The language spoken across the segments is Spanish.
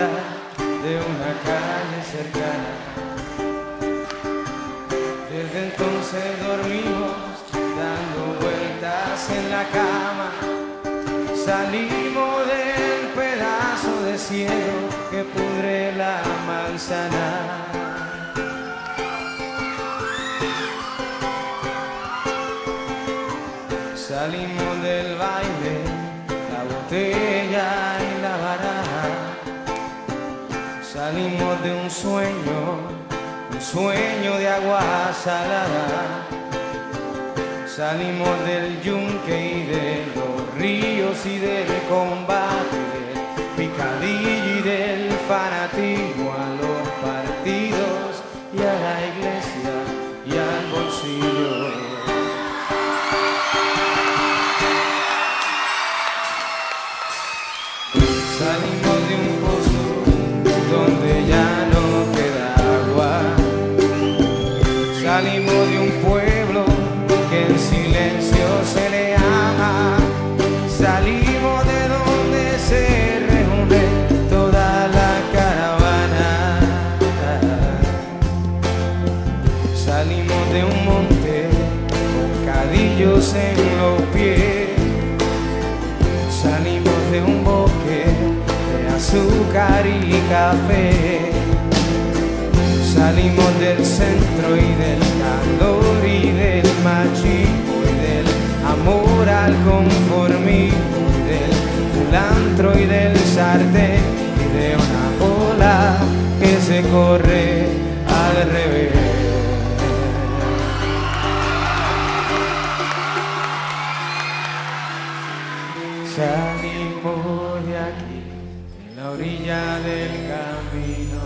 vuelta de una calle cercana. Desde entonces dormimos dando vueltas en la cama. Salimos del pedazo de cielo que pudre la manzana. Salimos del baile, la botella y la baraja. Salimos de un sueño de agua salada. Salimos del yunque y de los ríos y del combate, del picadillo y del fanatismo, a los partidos y a la iglesia y al bolsillo. Salimos de un pozo donde ya no queda agua. Salimos de un pueblo que en silencio se le ama. Salimos de donde se reúne toda la caravana. Salimos de un monte con cadillos en los pies. Salimos de un bosque de azúcar y café. Salimos del centro y del calor y del machismo y del amor al conformismo y del culantro y del sartén y de una bola que se corre al revés. Salimos de aquí, en la orilla del camino.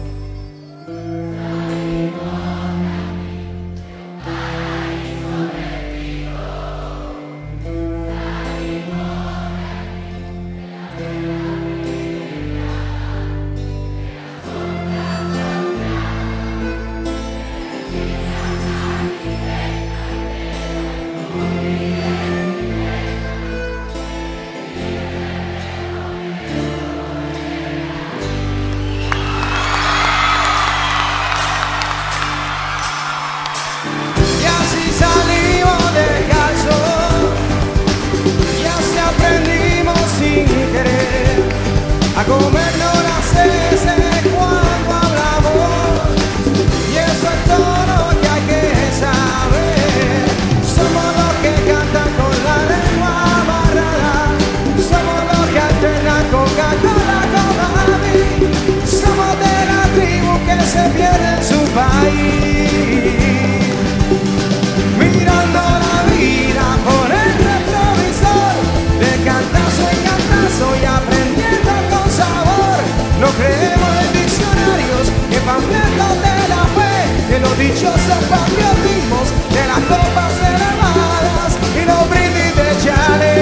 A comernos las heces cuando hablamos, y eso es todo lo que hay que saber. Somos los que cantan con la lengua amarrada, somos los que alternan Coca-Cola con Babi, somos de la tribu que se pierde en su país, mirando la vida por el retrovisor, de cantazo en cantazo y aprendiendo con sabor. No creemos en diccionarios, en panfletos de la fe, en los dichosos patriotismos de las copas elevadas y los brindis de chale.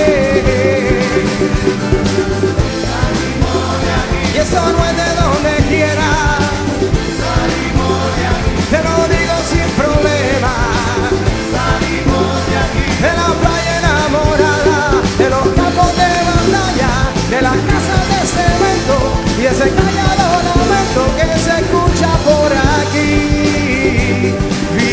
Y eso no es de donde quiera, te lo digo sin problema. De la playa enamorada, de los campos de batalla, de las casas de cemento y ese callado lamento que se escucha por aquí.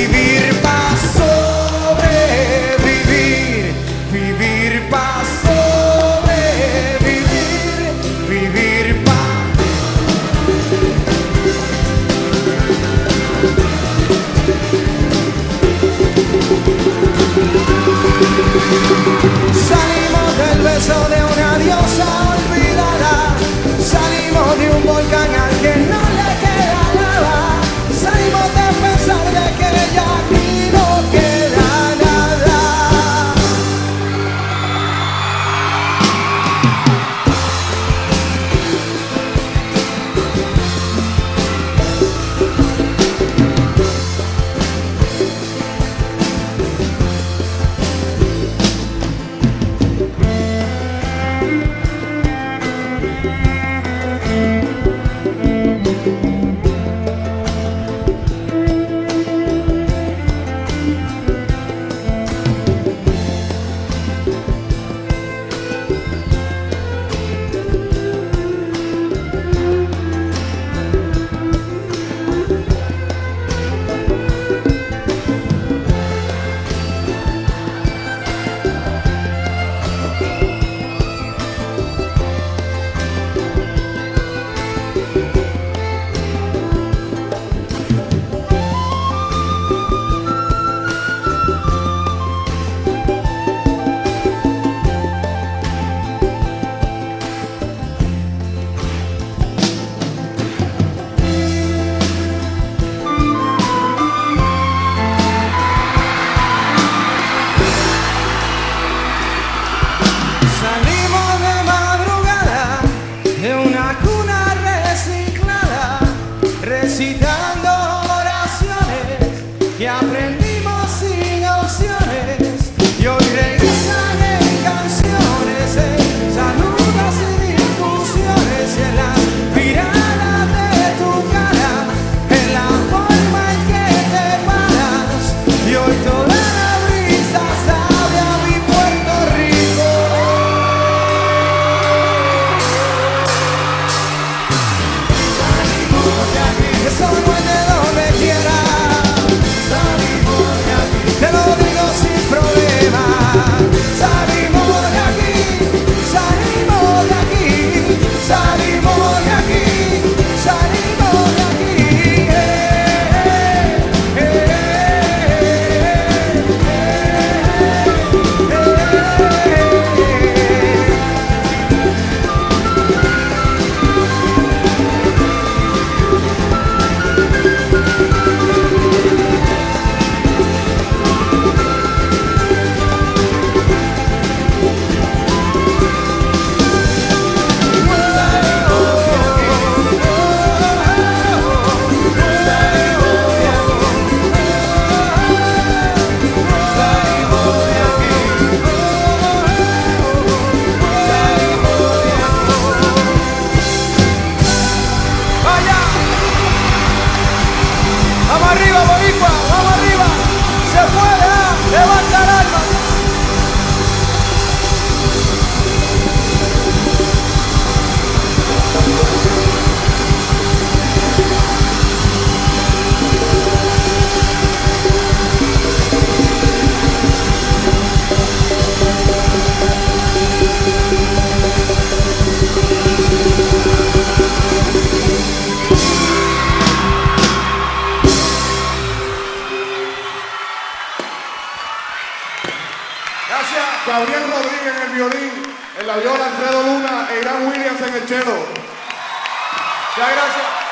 violín, en la viola Alfredo Luna e Irán Williams en el cello. Muchas gracias.